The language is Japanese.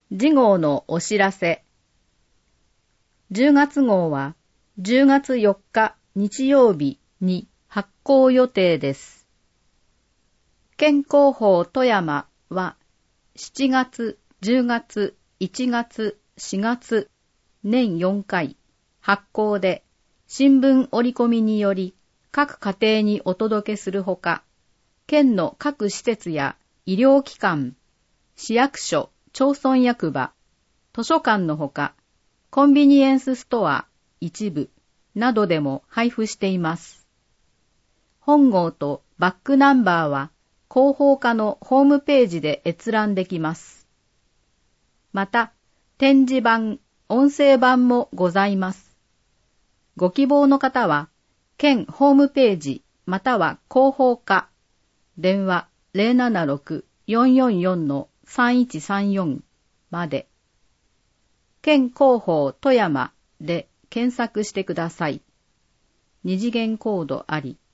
次号のお知らせ。10月号は10月4日日曜日に発行予定です。県広報富山は7月、10月、1月、4月、年4回発行で新聞折り込みにより各家庭にお届けするほか、県の各施設や医療機関、市役所、町村役場、図書館のほか、コンビニエンスストア、一部などでも配布しています。本号とバックナンバーは広報課のホームページで閲覧できます。また、展示版、音声版もございます。ご希望の方は、県ホームページまたは広報課、電話076-444-3134まで、県広報富山で検索してください。二次元コードあり。